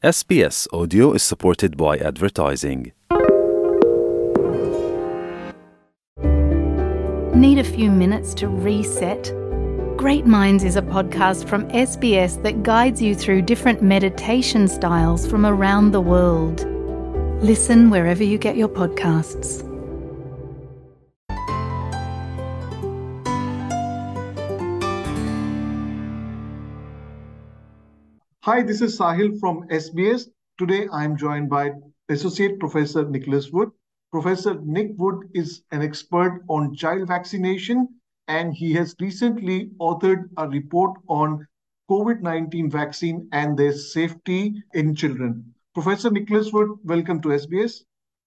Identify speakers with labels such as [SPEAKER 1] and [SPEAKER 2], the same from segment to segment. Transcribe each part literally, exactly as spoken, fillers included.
[SPEAKER 1] S B S Audio is supported by advertising.
[SPEAKER 2] Need a few minutes to reset? Great Minds is a podcast from S B S that guides you through different meditation styles from around the world. Listen wherever you get your podcasts.
[SPEAKER 3] Hi, this is Sahil from S B S. Today I am joined by Associate Professor Nicholas Wood. Professor Nick Wood is an expert on child vaccination, and he has recently authored a report on COVID nineteen vaccine and their safety in children. Professor Nicholas Wood, welcome to S B S.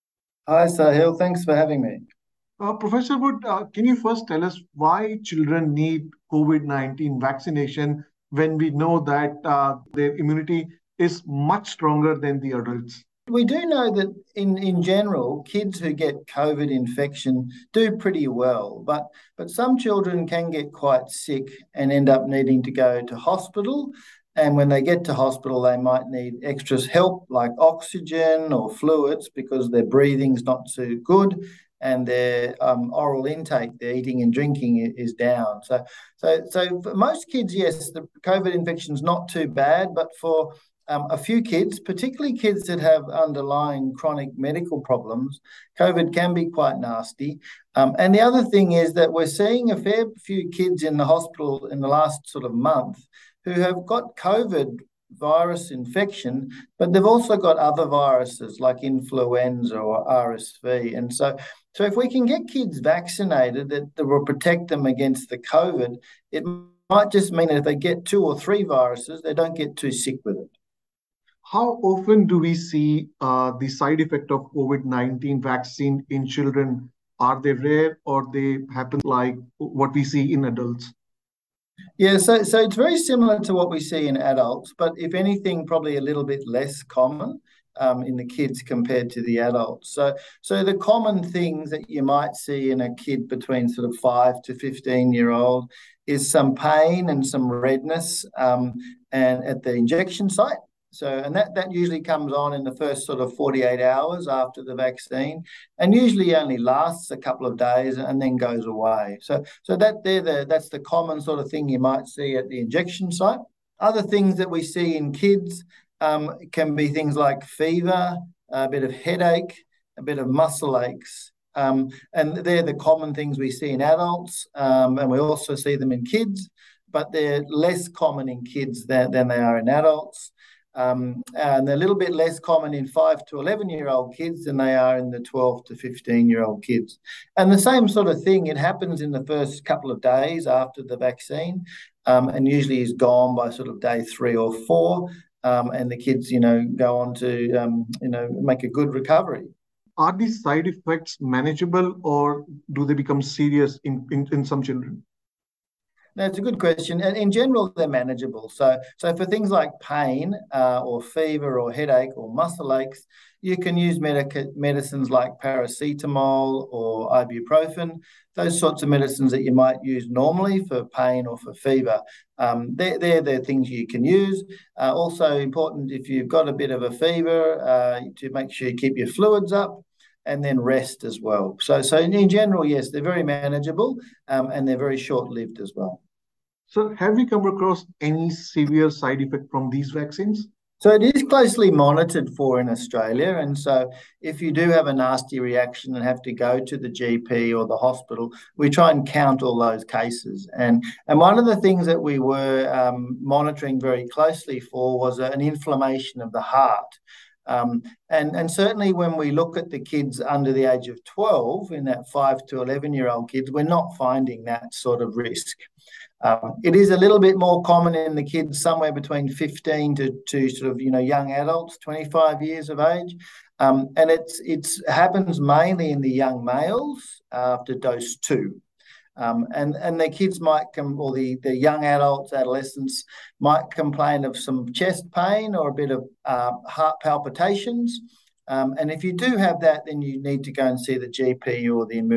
[SPEAKER 4] Hi, Sahil. Thanks for having me.
[SPEAKER 3] Uh, Professor Wood, uh, can you first tell us why children need COVID nineteen vaccination when we know that uh, their immunity is much stronger than the adults?
[SPEAKER 4] We do know that in, in general, kids who get COVID infection do pretty well, but, but some children can get quite sick and end up needing to go to hospital. And when they get to hospital, they might need extra help like oxygen or fluids because their breathing's not so good and their um, oral intake, their eating and drinking is down. So, so, so for most kids, yes, the COVID infection's not too bad, but for um, a few kids, particularly kids that have underlying chronic medical problems, COVID can be quite nasty. Um, and the other thing is that we're seeing a fair few kids in the hospital in the last sort of month who have got COVID virus infection, but they've also got other viruses like influenza or R S V. And so, so if we can get kids vaccinated that, that will protect them against the COVID, it might just mean that if they get two or three viruses, they don't get too sick with it.
[SPEAKER 3] How often do we see uh, the side effect of COVID nineteen vaccine in children? Are they rare or they happen like what we see in adults?
[SPEAKER 4] Yeah, so so it's very similar to what we see in adults, but if anything, probably a little bit less common um, in the kids compared to the adults. So so the common things that you might see in a kid between sort of five to fifteen year old is some pain and some redness um, and at the injection site. So, and that, that usually comes on in the first sort of forty-eight hours after the vaccine, and usually only lasts a couple of days and then goes away. So, so that there, the that's the common sort of thing you might see at the injection site. Other things that we see in kids um, can be things like fever, a bit of headache, a bit of muscle aches, um, and they're the common things we see in adults, um, and we also see them in kids, but they're less common in kids than, than they are in adults. Um, and they're a little bit less common in five to eleven year old kids than they are in the twelve to fifteen year old kids. And the same sort of thing, it happens in the first couple of days after the vaccine um, and usually is gone by sort of day three or four. Um, and the kids, you know, go on to, um, you know, make a good recovery.
[SPEAKER 3] Are these side effects manageable or do they become serious in, in, in some children?
[SPEAKER 4] That's a good question. And in general, they're manageable. So, so for things like pain uh, or fever or headache or muscle aches, you can use medica- medicines like paracetamol or ibuprofen, those sorts of medicines that you might use normally for pain or for fever. Um, they're, they're the things you can use. Uh, also important if you've got a bit of a fever uh, to make sure you keep your fluids up. And then rest as well. So, so in, in general, yes, they're very manageable um, and they're very short-lived as well.
[SPEAKER 3] So, have you come across any severe side effect from these vaccines?
[SPEAKER 4] So it is closely monitored for in Australia. And so if you do have a nasty reaction and have to go to the G P or the hospital, we try and count all those cases. And, and one of the things that we were um, monitoring very closely for was an inflammation of the heart. Um, and, and certainly when we look at the kids under the age of twelve, in that five to eleven year old kids, we're not finding that sort of risk. Um, it is a little bit more common in the kids somewhere between fifteen to, to sort of, you know, young adults, twenty-five years of age. Um, and it's it's happens mainly in the young males after dose two. Um, and, and the kids might come, or the, the young adults, adolescents might complain of some chest pain or a bit of uh, heart palpitations. Um, and if you do have that, then you need to go and see the G P or the emergency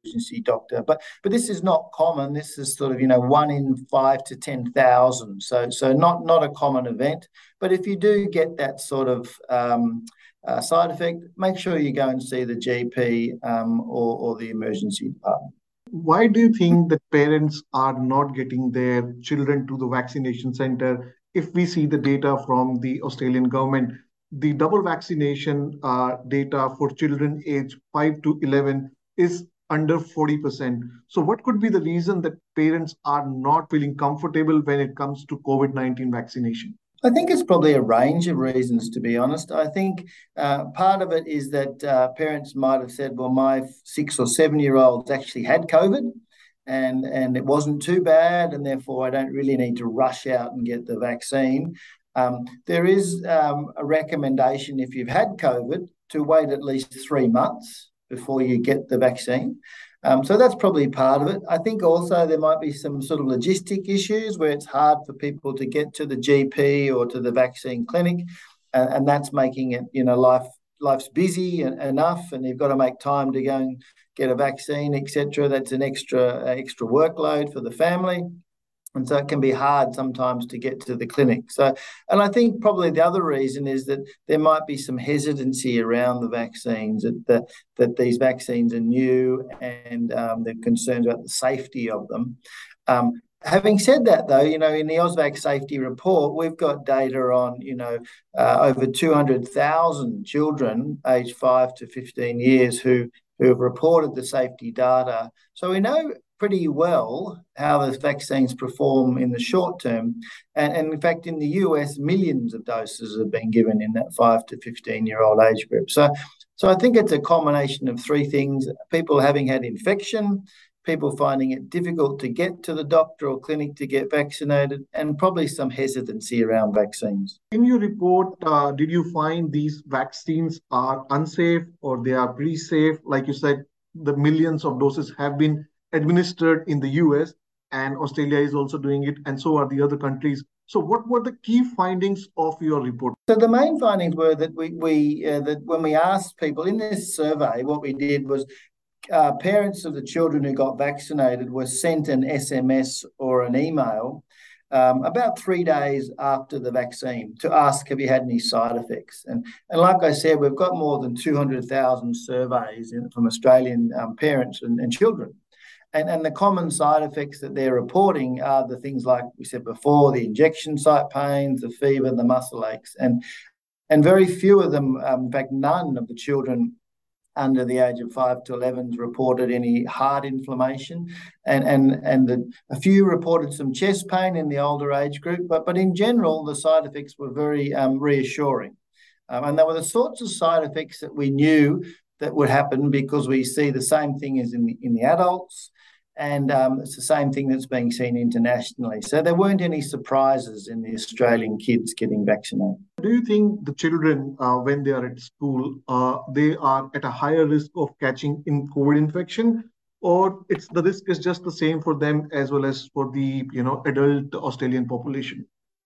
[SPEAKER 4] emergency doctor. But but this is not common. This is sort of, you know, one in five to ten thousand. So so not not a common event. But if you do get that sort of um, uh, side effect, make sure you go and see the G P um, or or the emergency department.
[SPEAKER 3] Why do you think that parents are not getting their children to the vaccination center? If we see the data from the Australian government, the double vaccination uh, data for children age five to eleven is under forty percent. So what could be the reason that parents are not feeling comfortable when it comes to COVID nineteen vaccination?
[SPEAKER 4] I think it's probably a range of reasons, to be honest. I think uh, part of it is that uh, parents might have said, well, my six or seven-year-olds actually had COVID and, and it wasn't too bad, and therefore I don't really need to rush out and get the vaccine. Um, there is um, a recommendation, if you've had COVID, to wait at least three months before you get the vaccine. Um, so that's probably part of it. I think also there might be some sort of logistic issues where it's hard for people to get to the G P or to the vaccine clinic, and, and that's making it, you know, life life's busy and, enough, and you've got to make time to go and get a vaccine, et cetera. That's an extra extra workload for the family. And so it can be hard sometimes to get to the clinic. So, and I think probably the other reason is that there might be some hesitancy around the vaccines, that that, that these vaccines are new, and um, they're concerned about the safety of them. Um, having said that, though, you know, in the AUSVAC safety report, we've got data on, you know, uh, over two hundred thousand children aged five to fifteen years who, who have reported the safety data. So we know pretty well how the vaccines perform in the short term. And, and in fact, in the U S, millions of doses have been given in that five to fifteen-year-old age group. So, so I think it's a combination of three things: people having had infection, people finding it difficult to get to the doctor or clinic to get vaccinated, and probably some hesitancy around vaccines.
[SPEAKER 3] In your report, uh, did you find these vaccines are unsafe or they are pretty safe? Like you said, the millions of doses have been administered in the U S, and Australia is also doing it, and so are the other countries. So what were the key findings of your report?
[SPEAKER 4] So the main findings were that we, we uh, that when we asked people in this survey, what we did was uh, parents of the children who got vaccinated were sent an S M S or an email um, about three days after the vaccine to ask, have you had any side effects? And, and like I said, we've got more than two hundred thousand surveys in, from Australian um, parents and, and children. And, and the common side effects that they're reporting are the things like we said before, the injection site pains, the fever, the muscle aches. And, and very few of them, um, in fact, none of the children under the age of five to eleven reported any heart inflammation. And, and, and the, a few reported some chest pain in the older age group. But, but in general, the side effects were very um, reassuring. Um, and they were the sorts of side effects that we knew that would happen because we see the same thing as in the, in the adults. And um, it's the same thing that's being seen internationally. So there weren't any surprises in the Australian kids getting vaccinated.
[SPEAKER 3] Do you think the children, uh, when they are at school, uh, they are at a higher risk of catching in COVID infection, or it's the risk is just the same for them as well as for the, you know, adult Australian population?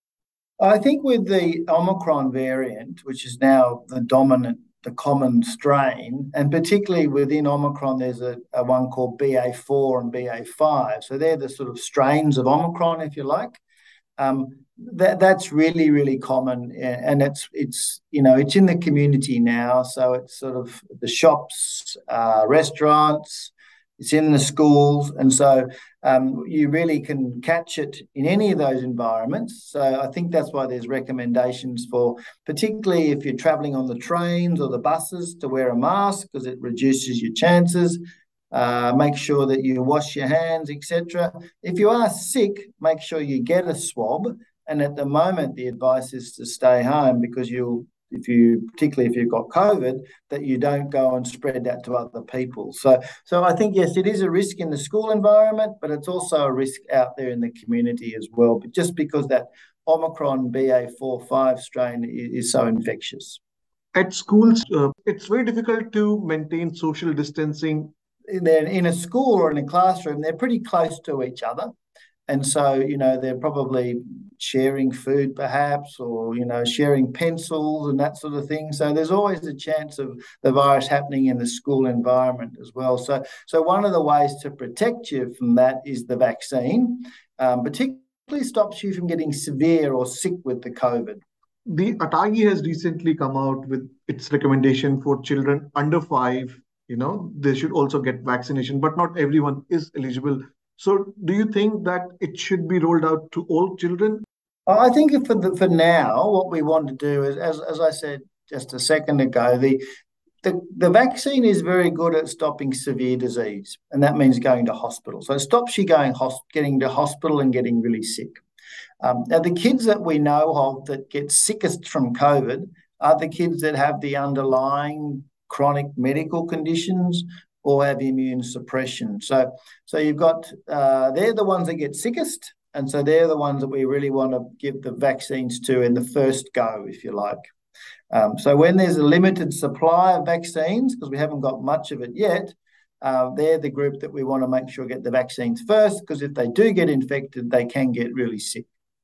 [SPEAKER 4] I think with the Omicron variant, which is now the dominant, the common strain, and particularly within Omicron, there's a, a one called B A four and B A five. So they're the sort of strains of Omicron, if you like. Um, that that's really, really common, and it's it's you know it's in the community now. So it's sort of the shops, uh, restaurants, it's in the schools, and so um, you really can catch it in any of those environments. So I think that's why there's recommendations for, particularly if you're travelling on the trains or the buses, to wear a mask because it reduces your chances. Uh, make sure that you wash your hands, et cetera. If you are sick, make sure you get a swab. And at the moment, the advice is to stay home because you'll if you, particularly if you've got COVID, that you don't go and spread that to other people. So, so I think, yes, it is a risk in the school environment, but it's also a risk out there in the community as well, but just because that Omicron B A four five strain is, is so infectious.
[SPEAKER 3] At schools, uh, it's very difficult to maintain social distancing.
[SPEAKER 4] They're in a school or in a classroom, they're pretty close to each other. And so, you know, they're probably sharing food perhaps, or, you know, sharing pencils and that sort of thing. So there's always a chance of the virus happening in the school environment as well. So, so one of the ways to protect you from that is the vaccine, um, particularly stops you from getting severe or sick with the COVID.
[SPEAKER 3] The ATAGI has recently come out with its recommendation for children under five. You know, they should also get vaccination, but not everyone is eligible. So do you think that it should be rolled out to all children?
[SPEAKER 4] I think for the, for now, what we want to do is, as, as I said just a second ago, the, the the vaccine is very good at stopping severe disease, and that means going to hospital. So it stops you going getting to hospital and getting really sick. Um, now, the kids that we know of that get sickest from COVID are the kids that have the underlying chronic medical conditions or have immune suppression. So, so you've got, uh, they're the ones that get sickest, and so they're the ones that we really want to give the vaccines to in the first go, if you like. Um, so when there's a limited supply of vaccines, because we haven't got much of it yet, uh, they're the group that we want to make sure get the vaccines first, because if they do get infected, they can get really sick.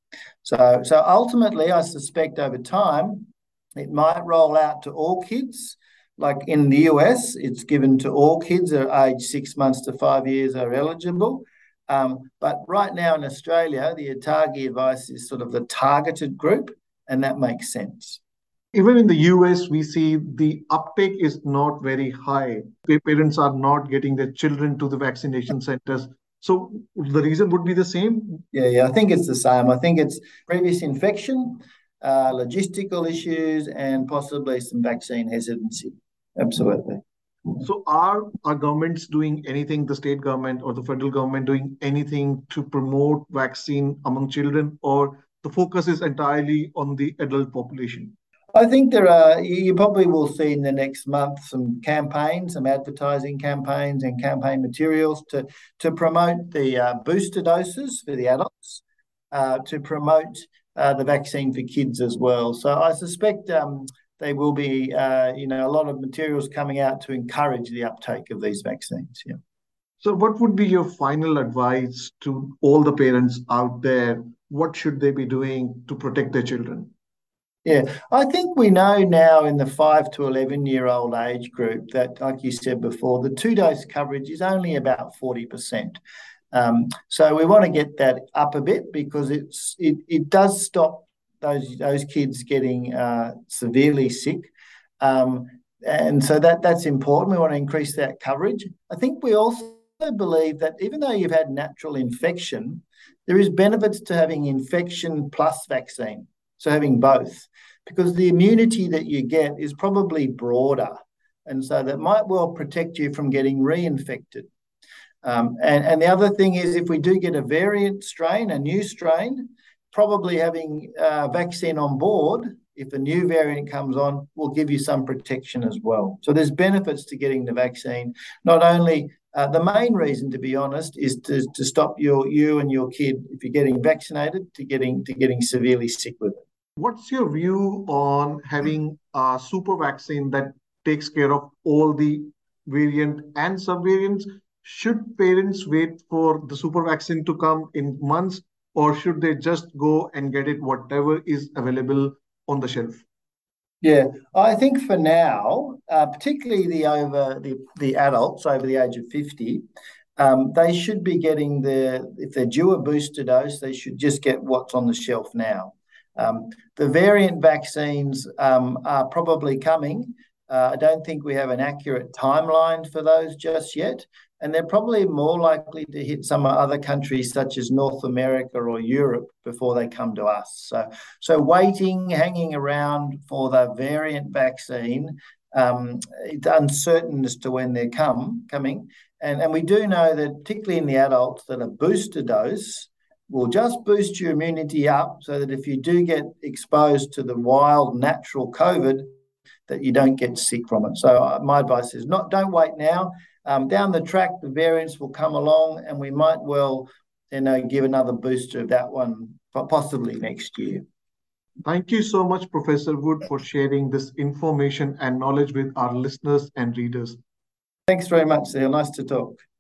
[SPEAKER 4] So, so ultimately, I suspect over time, it might roll out to all kids. Like in the U S, it's given to all kids that are aged six months to five years are eligible. Um, but right now in Australia, the ATAGI advice is sort of the targeted group, and that makes sense.
[SPEAKER 3] Even in the U S, we see the uptake is not very high. Parents are not getting their children to the vaccination centers. So the reason would be the same?
[SPEAKER 4] Yeah, yeah, I think it's the same. I think it's previous infection, uh, logistical issues, and possibly some vaccine hesitancy. Absolutely.
[SPEAKER 3] So are our governments doing anything, the state government or the federal government doing anything to promote vaccine among children, or the focus is entirely on the adult population?
[SPEAKER 4] I think there are, you probably will see in the next month some campaigns, some advertising campaigns and campaign materials to, to promote the uh, booster doses for the adults, uh, to promote uh, the vaccine for kids as well. So I suspect um, there will be, uh, you know, a lot of materials coming out to encourage the uptake of these vaccines. Yeah.
[SPEAKER 3] So what would be your final advice to all the parents out there? What should they be doing to protect their children?
[SPEAKER 4] Yeah, I think we know now in the five to eleven year old age group that, like you said before, the two dose coverage is only about forty percent. Um, so we want to get that up a bit, because it's it, it does stop those those kids getting uh, severely sick. Um, and so that that's important. We want to increase that coverage. I think we also believe that even though you've had natural infection, there is benefits to having infection plus vaccine. So having both, because the immunity that you get is probably broader, and so that might well protect you from getting reinfected. Um, and, and the other thing is, if we do get a variant strain, a new strain, probably having a vaccine on board, if a new variant comes on, will give you some protection as well. So there's benefits to getting the vaccine. Not only, uh, the main reason, to be honest, is to, to stop your you and your kid, if you're getting vaccinated, to getting to getting severely sick with it.
[SPEAKER 3] What's your view on having a super vaccine that takes care of all the variant and subvariants? Should parents wait for the super vaccine to come in months, or should they just go and get it whatever is available on the shelf?
[SPEAKER 4] Yeah, I think for now, uh, particularly the over the, the adults over the age of fifty, um, they should be getting the, if they're due a booster dose, they should just get what's on the shelf now. Um, the variant vaccines um, are probably coming. Uh, I don't think we have an accurate timeline for those just yet, and they're probably more likely to hit some other countries such as North America or Europe before they come to us. So, so waiting, hanging around for the variant vaccine, um, it's uncertain as to when they're come coming, and and we do know that particularly in the adults that a booster dose will just boost your immunity up, so that if you do get exposed to the wild natural COVID, that you don't get sick from it. So uh, my advice is not don't wait now. Um, down the track, the variants will come along, and we might well, you know, give another booster of that one possibly next year.
[SPEAKER 3] Thank you so much, Professor Wood, for sharing this information and knowledge with our listeners and readers.
[SPEAKER 4] Thanks very much, Sahil. Nice to talk.